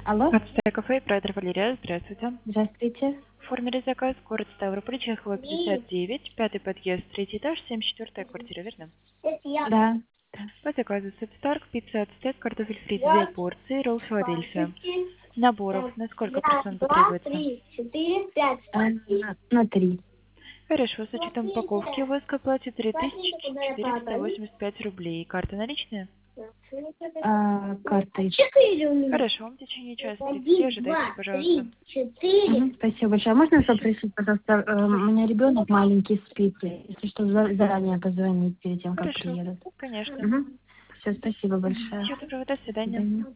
Алло, Морское кафе и Прайдер Валерия. Здравствуйте. здравствуйте. Оформили заказ, город Ставрополь, Чехова, 59, пятый подъезд, третий этаж, 74-я квартира, верно? Да. По заказу Сет Старк, пицца от стейк, картофель фри, 2 порции, ролл Филадельфия. Наборов на сколько персон потребуется? На 3. Хорошо, с учетом упаковки у вас к оплате 3485 рублей. Карта наличная? Картой. Хорошо, в течение часа 30 ожидайте, пожалуйста. Спасибо большое. А можно попросить, пожалуйста, у меня ребенок маленький спит, если что, заранее позвонить перед тем, как Хорошо, приедут. конечно. Все, спасибо большое. Всего доброго, до До свидания. свидания.